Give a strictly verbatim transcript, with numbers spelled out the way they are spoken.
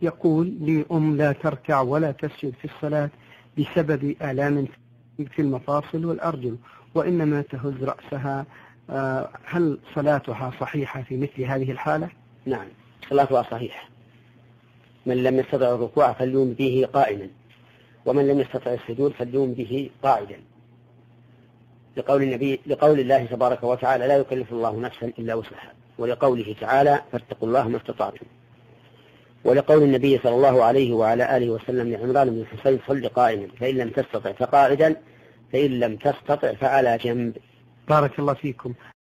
يقول لي أم لا تركع ولا تسجد في الصلاة بسبب آلام في المفاصل والأرجل وإنما تهز رأسها، هل صلاتها صحيحة في مثل هذه الحالة؟ نعم، صلاتها صحيحة. من لم يستطع الركوع فليوم به قائما، ومن لم يستطع السجود فليوم به قاعدا، لقول النبي لقول الله تبارك وتعالى لا يكلف الله نفسا إلا وسعها، ولقوله تعالى فاتقوا الله ما استطعتم، ولقول النبي صلى الله عليه وعلى آله وسلم لعمران بن الحصين صل قائما فإن لم تستطع فقاعدا فإن لم تستطع فعلى جنب. بارك الله فيكم.